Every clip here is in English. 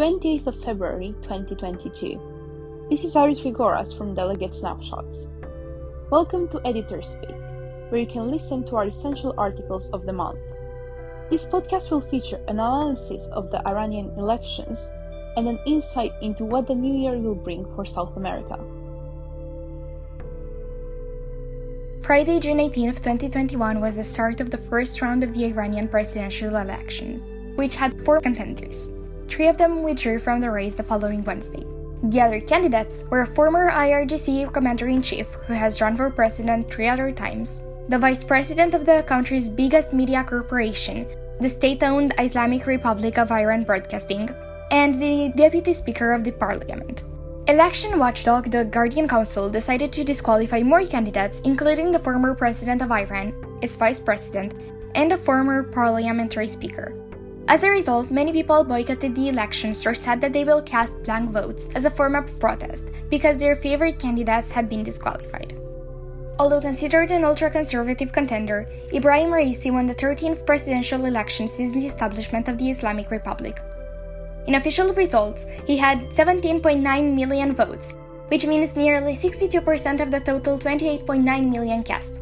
28th of February 2022. This is Iris Rigoras from Delegate Snapshots. Welcome to Editor's Speak, where you can listen to our essential articles of the month. This podcast will feature an analysis of the Iranian elections and an insight into what the new year will bring for South America. Friday, June 18, 2021 was the start of the first round of the Iranian presidential elections, which had 4 contenders. 3 of them withdrew from the race the following Wednesday. The other candidates were a former IRGC commander-in-chief who has run for president 3 other times, the vice president of the country's biggest media corporation, the state-owned Islamic Republic of Iran Broadcasting, and the deputy speaker of the parliament. Election watchdog The Guardian Council decided to disqualify more candidates, including the former president of Iran, its vice president, and the former parliamentary speaker. As a result, many people boycotted the elections or said that they will cast blank votes as a form of protest because their favorite candidates had been disqualified. Although considered an ultra-conservative contender, Ebrahim Raisi won the 13th presidential election since the establishment of the Islamic Republic. In official results, he had 17.9 million votes, which means nearly 62% of the total 28.9 million cast.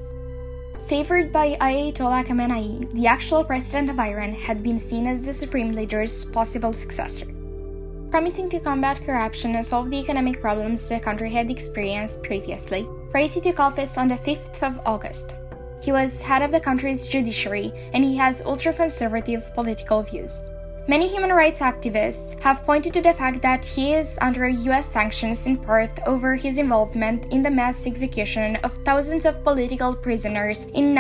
Favored by Ayatollah Khamenei, the actual president of Iran had been seen as the supreme leader's possible successor. Promising to combat corruption and solve the economic problems the country had experienced previously, Raisi took office on the 5th of August. He was head of the country's judiciary, and he has ultra-conservative political views. Many human rights activists have pointed to the fact that he is under US sanctions in part over his involvement in the mass execution of thousands of political prisoners in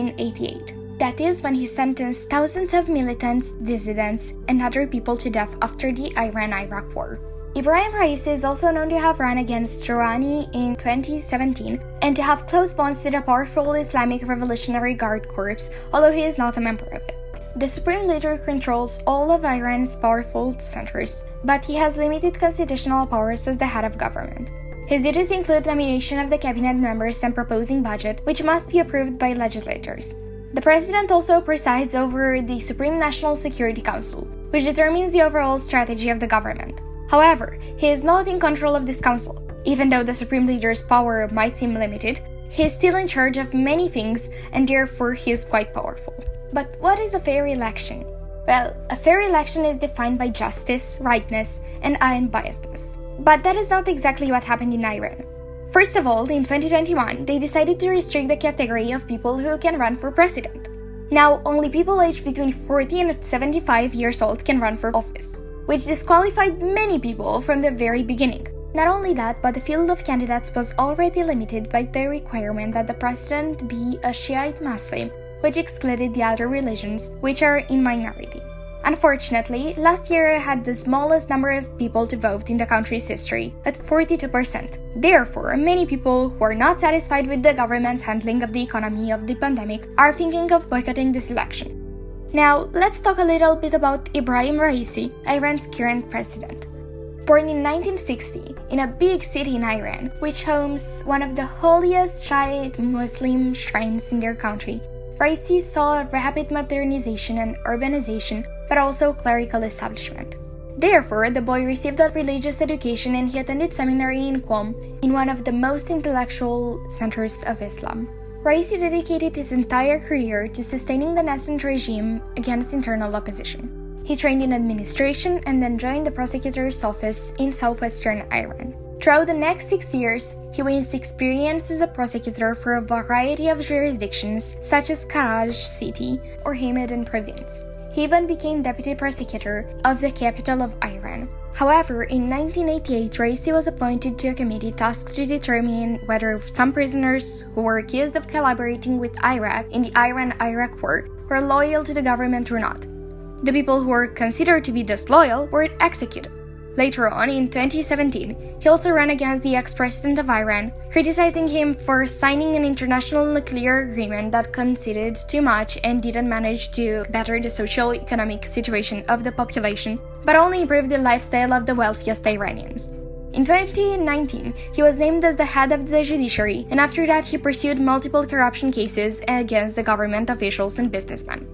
1988. That is when he sentenced thousands of militants, dissidents, and other people to death after the Iran-Iraq War. Ebrahim Raisi is also known to have run against Rouhani in 2017 and to have close bonds to the powerful Islamic Revolutionary Guard Corps, although he is not a member of it. The supreme leader controls all of Iran's powerful centers, but he has limited constitutional powers as the head of government. His duties include nomination of the cabinet members and proposing budget, which must be approved by legislators. The president also presides over the Supreme National Security Council, which determines the overall strategy of the government. However, he is not in control of this council. Even though the supreme leader's power might seem limited, he is still in charge of many things, and therefore he is quite powerful. But what is a fair election? Well, a fair election is defined by justice, rightness, and unbiasedness. But that is not exactly what happened in Iran. First of all, in 2021, they decided to restrict the category of people who can run for president. Now, only people aged between 40 and 75 years old can run for office, which disqualified many people from the very beginning. Not only that, but the field of candidates was already limited by the requirement that the president be a Shiite Muslim, which excluded the other religions, which are in minority. Unfortunately, last year had the smallest number of people to vote in the country's history, at 42%. Therefore, many people who are not satisfied with the government's handling of the economy of the pandemic are thinking of boycotting this election. Now, let's talk a little bit about Ebrahim Raisi, Iran's current president. Born in 1960 in a big city in Iran, which homes one of the holiest Shiite Muslim shrines in their country, Raisi saw a rapid modernization and urbanization, but also clerical establishment. Therefore, the boy received a religious education and he attended seminary in Qom, in one of the most intellectual centers of Islam. Raisi dedicated his entire career to sustaining the nascent regime against internal opposition. He trained in administration and then joined the prosecutor's office in southwestern Iran. Throughout the next 6 years, he gained experience as a prosecutor for a variety of jurisdictions such as Karaj city or Hamadan province. He even became deputy prosecutor of the capital of Iran. However, in 1988, Raisi was appointed to a committee tasked to determine whether some prisoners who were accused of collaborating with Iraq in the Iran-Iraq War were loyal to the government or not. The people who were considered to be disloyal were executed. Later on, in 2017, he also ran against the ex-president of Iran, criticizing him for signing an international nuclear agreement that conceded too much and didn't manage to better the socio-economic situation of the population, but only improved the lifestyle of the wealthiest Iranians. In 2019, he was named as the head of the judiciary, and after that he pursued multiple corruption cases against the government officials and businessmen.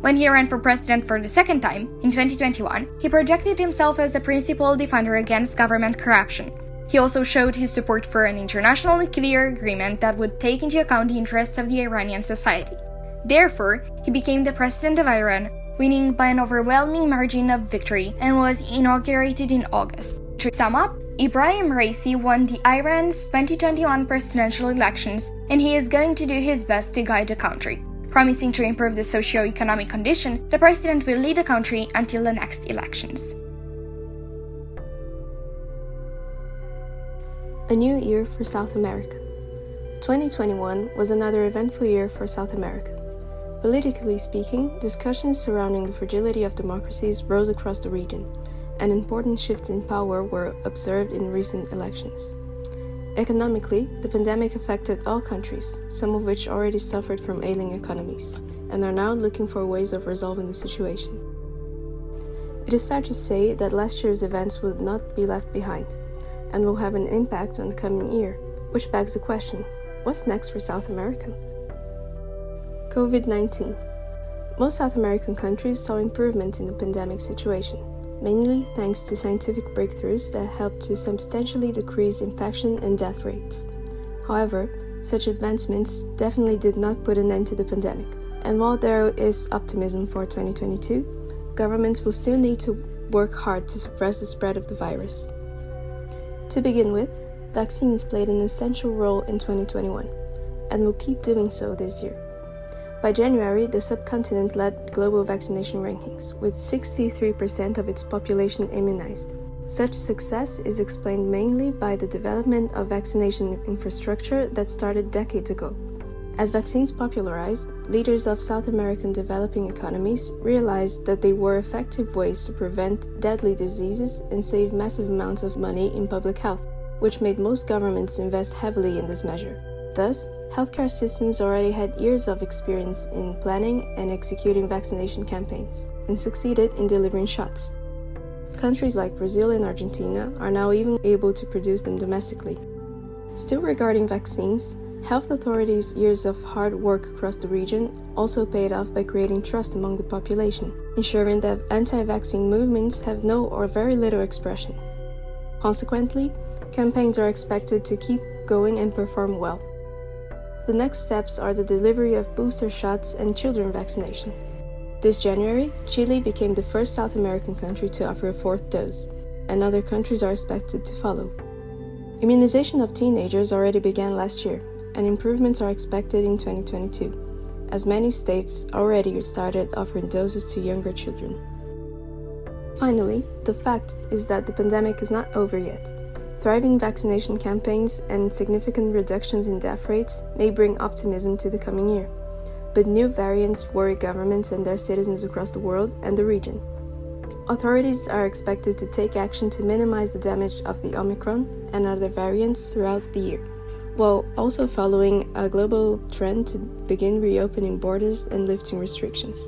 When he ran for president for the second time, in 2021, he projected himself as a principled defender against government corruption. He also showed his support for an international nuclear agreement that would take into account the interests of the Iranian society. Therefore, he became the president of Iran, winning by an overwhelming margin of victory, and was inaugurated in August. To sum up, Ebrahim Raisi won the Iran's 2021 presidential elections, and he is going to do his best to guide the country. Promising to improve the socio-economic condition, the president will lead the country until the next elections. A new year for South America. 2021 was another eventful year for South America. Politically speaking, discussions surrounding the fragility of democracies rose across the region, and important shifts in power were observed in recent elections. Economically, the pandemic affected all countries, some of which already suffered from ailing economies, and are now looking for ways of resolving the situation. It is fair to say that last year's events will not be left behind, and will have an impact on the coming year, which begs the question, what's next for South America? COVID-19. Most South American countries saw improvements in the pandemic situation, mainly thanks to scientific breakthroughs that helped to substantially decrease infection and death rates. However, such advancements definitely did not put an end to the pandemic, and while there is optimism for 2022, governments will still need to work hard to suppress the spread of the virus. To begin with, vaccines played an essential role in 2021, and will keep doing so this year. By January, the subcontinent led global vaccination rankings, with 63% of its population immunized. Such success is explained mainly by the development of vaccination infrastructure that started decades ago. As vaccines popularized, leaders of South American developing economies realized that they were effective ways to prevent deadly diseases and save massive amounts of money in public health, which made most governments invest heavily in this measure. Thus, healthcare systems already had years of experience in planning and executing vaccination campaigns, and succeeded in delivering shots. Countries like Brazil and Argentina are now even able to produce them domestically. Still regarding vaccines, health authorities' years of hard work across the region also paid off by creating trust among the population, ensuring that anti-vaccine movements have no or very little expression. Consequently, campaigns are expected to keep going and perform well. The next steps are the delivery of booster shots and children vaccination. This January, Chile became the first South American country to offer a fourth dose, and other countries are expected to follow. Immunization of teenagers already began last year, and improvements are expected in 2022, as many states already started offering doses to younger children. Finally, the fact is that the pandemic is not over yet. Thriving vaccination campaigns and significant reductions in death rates may bring optimism to the coming year, but new variants worry governments and their citizens across the world and the region. Authorities are expected to take action to minimize the damage of the Omicron and other variants throughout the year, while also following a global trend to begin reopening borders and lifting restrictions.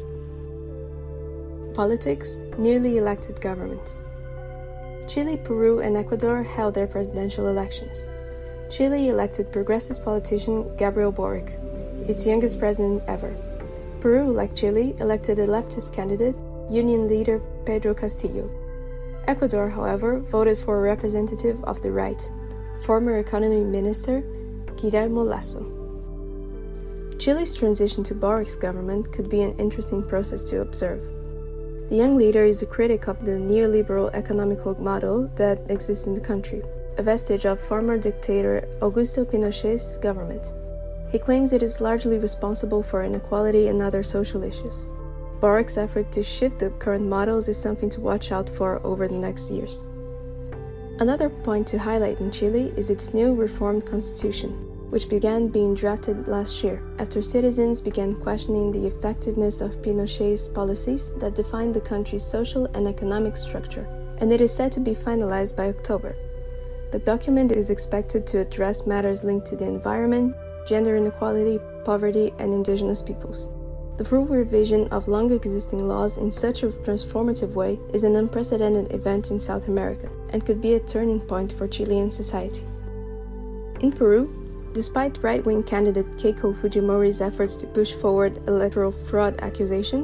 Politics, newly elected governments. Chile, Peru, and Ecuador held their presidential elections. Chile elected progressive politician Gabriel Boric, its youngest president ever. Peru, like Chile, elected a leftist candidate, union leader Pedro Castillo. Ecuador, however, voted for a representative of the right, former economy minister Guillermo Lasso. Chile's transition to Boric's government could be an interesting process to observe. The young leader is a critic of the neoliberal economical model that exists in the country, a vestige of former dictator Augusto Pinochet's government. He claims it is largely responsible for inequality and other social issues. Boric's effort to shift the current models is something to watch out for over the next years. Another point to highlight in Chile is its new reformed constitution, which began being drafted last year after citizens began questioning the effectiveness of Pinochet's policies that defined the country's social and economic structure, and it is said to be finalized by October. The document is expected to address matters linked to the environment, gender inequality, poverty, and indigenous peoples. The full revision of long-existing laws in such a transformative way is an unprecedented event in South America and could be a turning point for Chilean society. In Peru, despite right-wing candidate Keiko Fujimori's efforts to push forward electoral fraud accusations,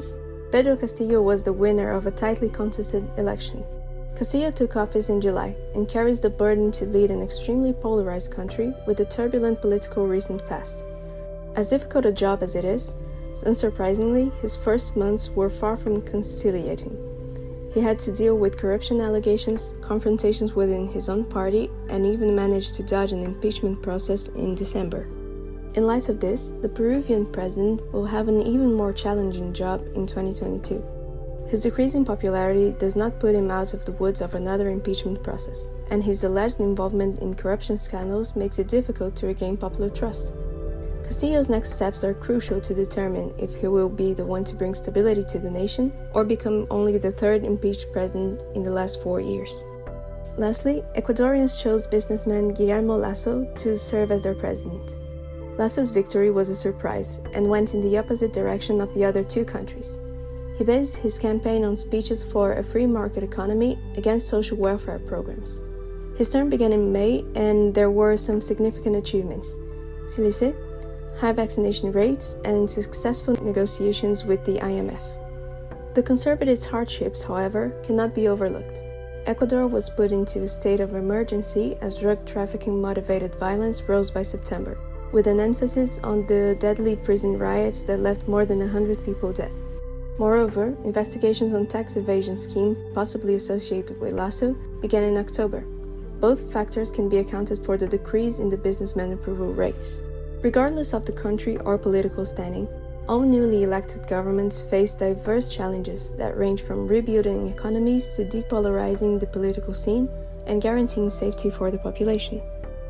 Pedro Castillo was the winner of a tightly contested election. Castillo took office in July and carries the burden to lead an extremely polarized country with a turbulent political recent past. As difficult a job as it is, unsurprisingly, his first months were far from conciliating. He had to deal with corruption allegations, confrontations within his own party, and even managed to dodge an impeachment process in December. In light of this, the Peruvian president will have an even more challenging job in 2022. His decreasing popularity does not put him out of the woods of another impeachment process, and his alleged involvement in corruption scandals makes it difficult to regain popular trust. Castillo's next steps are crucial to determine if he will be the one to bring stability to the nation or become only the third impeached president in the last 4 years. Lastly, Ecuadorians chose businessman Guillermo Lasso to serve as their president. Lasso's victory was a surprise and went in the opposite direction of the other two countries. He based his campaign on speeches for a free market economy against social welfare programs. His term began in May and there were some significant achievements. Sílice, high vaccination rates, and successful negotiations with the IMF. The conservatives' hardships, however, cannot be overlooked. Ecuador was put into a state of emergency as drug trafficking-motivated violence rose by September, with an emphasis on the deadly prison riots that left more than 100 people dead. Moreover, investigations on tax evasion scheme, possibly associated with Lasso, began in October. Both factors can be accounted for the decrease in the businessman approval rates. Regardless of the country or political standing, all newly elected governments face diverse challenges that range from rebuilding economies to depolarizing the political scene and guaranteeing safety for the population.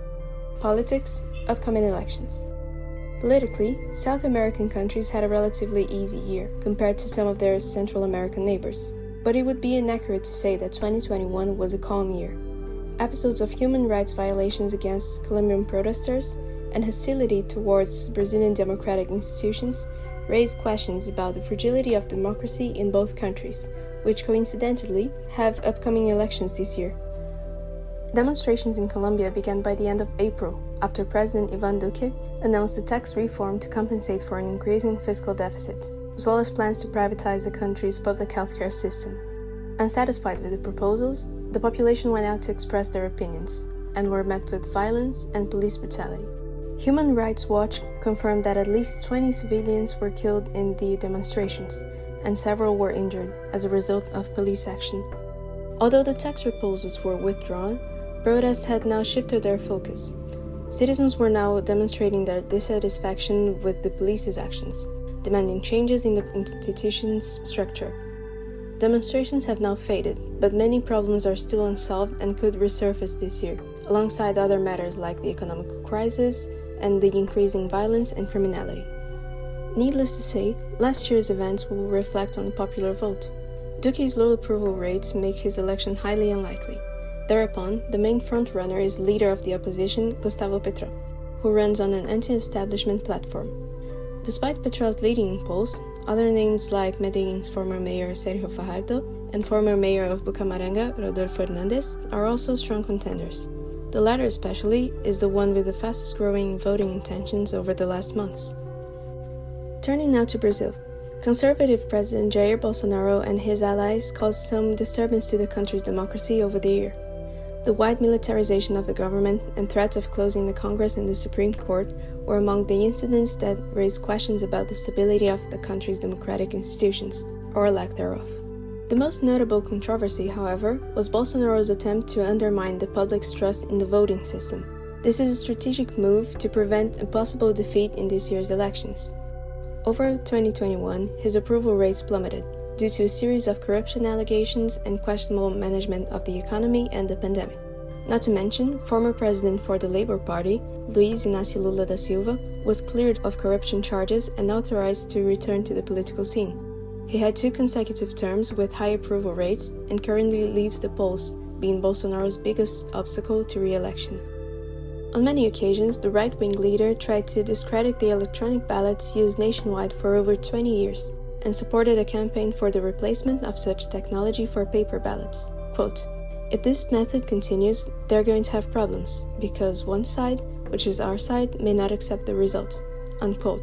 Politics, upcoming elections. Politically, South American countries had a relatively easy year compared to some of their Central American neighbors, but it would be inaccurate to say that 2021 was a calm year. Episodes of human rights violations against Colombian protesters and hostility towards Brazilian democratic institutions raise questions about the fragility of democracy in both countries, which coincidentally have upcoming elections this year. Demonstrations in Colombia began by the end of April, after President Iván Duque announced a tax reform to compensate for an increasing fiscal deficit, as well as plans to privatize the country's public healthcare system. Unsatisfied with the proposals, the population went out to express their opinions, and were met with violence and police brutality. Human Rights Watch confirmed that at least 20 civilians were killed in the demonstrations, and several were injured as a result of police action. Although the tax proposals were withdrawn, protests had now shifted their focus. Citizens were now demonstrating their dissatisfaction with the police's actions, demanding changes in the institution's structure. Demonstrations have now faded, but many problems are still unsolved and could resurface this year, alongside other matters like the economic crisis and the increasing violence and criminality. Needless to say, last year's events will reflect on the popular vote. Duque's low approval rates make his election highly unlikely. Thereupon, the main frontrunner is leader of the opposition, Gustavo Petro, who runs on an anti-establishment platform. Despite Petro's leading in polls, other names like Medellin's former mayor Sergio Fajardo and former mayor of Bucaramanga, Rodolfo Hernández, are also strong contenders. The latter especially is the one with the fastest growing voting intentions over the last months. Turning now to Brazil. Conservative President Jair Bolsonaro and his allies caused some disturbance to the country's democracy over the year. The wide militarization of the government and threats of closing the Congress and the Supreme Court were among the incidents that raised questions about the stability of the country's democratic institutions, or lack thereof. The most notable controversy, however, was Bolsonaro's attempt to undermine the public's trust in the voting system. This is a strategic move to prevent a possible defeat in this year's elections. Over 2021, his approval rates plummeted due to a series of corruption allegations and questionable management of the economy and the pandemic. Not to mention, former president for the Labour Party, Luiz Inácio Lula da Silva, was cleared of corruption charges and authorized to return to the political scene. He had 2 consecutive terms with high approval rates and currently leads the polls, being Bolsonaro's biggest obstacle to re-election. On many occasions, the right-wing leader tried to discredit the electronic ballots used nationwide for over 20 years and supported a campaign for the replacement of such technology for paper ballots. Quote, "If this method continues, they're going to have problems, because one side, which is our side, may not accept the result." Unquote.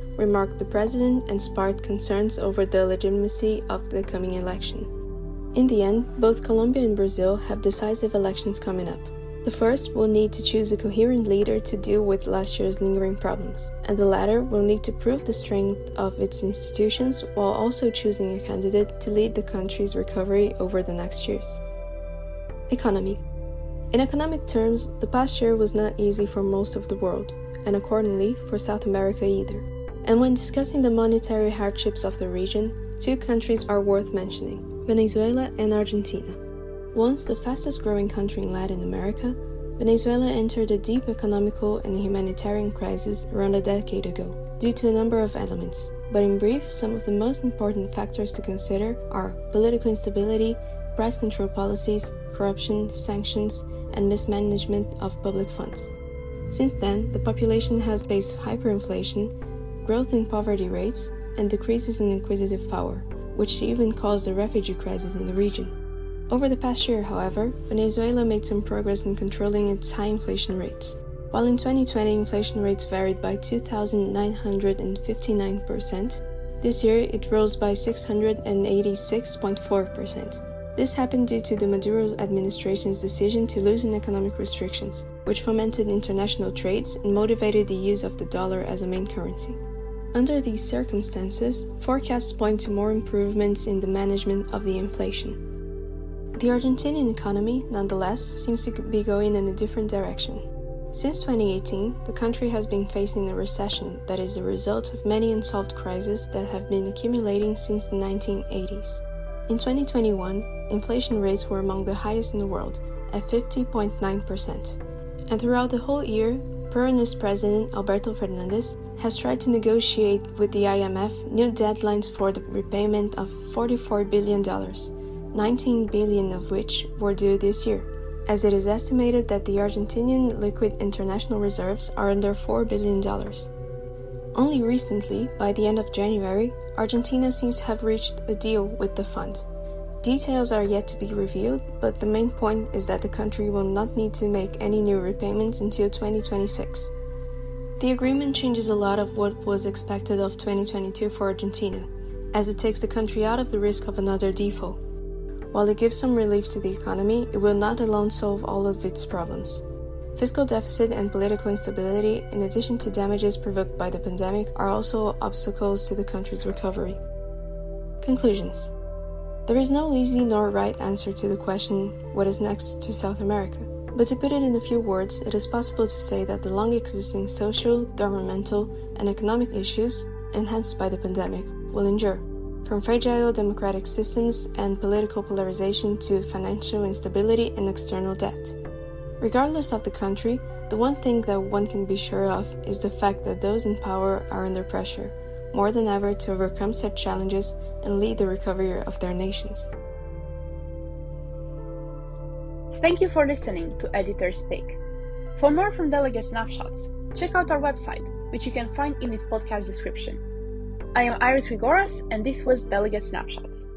remarked the president and sparked concerns over the legitimacy of the coming election. In the end, both Colombia and Brazil have decisive elections coming up. The first will need to choose a coherent leader to deal with last year's lingering problems, and the latter will need to prove the strength of its institutions while also choosing a candidate to lead the country's recovery over the next years. Economy. In economic terms, the past year was not easy for most of the world, and accordingly for South America either. And when discussing the monetary hardships of the region, two countries are worth mentioning: Venezuela and Argentina. Once the fastest growing country in Latin America, Venezuela entered a deep economical and humanitarian crisis around a decade ago, due to a number of elements. But in brief, some of the most important factors to consider are political instability, price control policies, corruption, sanctions, and mismanagement of public funds. Since then, the population has faced hyperinflation, growth in poverty rates, and decreases in inquisitive power, which even caused a refugee crisis in the region. Over the past year, however, Venezuela made some progress in controlling its high inflation rates. While in 2020 inflation rates varied by 2,959%, this year it rose by 686.4%. This happened due to the Maduro administration's decision to loosen economic restrictions, which fomented international trades and motivated the use of the dollar as a main currency. Under these circumstances, forecasts point to more improvements in the management of the inflation. The Argentinian economy, nonetheless, seems to be going in a different direction. Since 2018, the country has been facing a recession that is the result of many unsolved crises that have been accumulating since the 1980s. In 2021, inflation rates were among the highest in the world, at 50.9%. And throughout the whole year, Peronist President Alberto Fernandez has tried to negotiate with the IMF new deadlines for the repayment of $44 billion. 19 billion of which were due this year, as it is estimated that the Argentinian liquid international reserves are under $4 billion. Only recently, by the end of January, Argentina seems to have reached a deal with the fund. Details are yet to be revealed, but the main point is that the country will not need to make any new repayments until 2026. The agreement changes a lot of what was expected of 2022 for Argentina, as it takes the country out of the risk of another default. While it gives some relief to the economy, it will not alone solve all of its problems. Fiscal deficit and political instability, in addition to damages provoked by the pandemic, are also obstacles to the country's recovery. Conclusions. There is no easy nor right answer to the question, what is next to South America? But to put it in a few words, it is possible to say that the long-existing social, governmental, and economic issues, enhanced by the pandemic, will endure. From fragile democratic systems and political polarization to financial instability and external debt. Regardless of the country, the one thing that one can be sure of is the fact that those in power are under pressure, more than ever, to overcome such challenges and lead the recovery of their nations. Thank you for listening to Editors Speak. For more from Delegate Snapshots, check out our website, which you can find in this podcast description. I am Iris Grigoras, and this was Delegate Snapshots.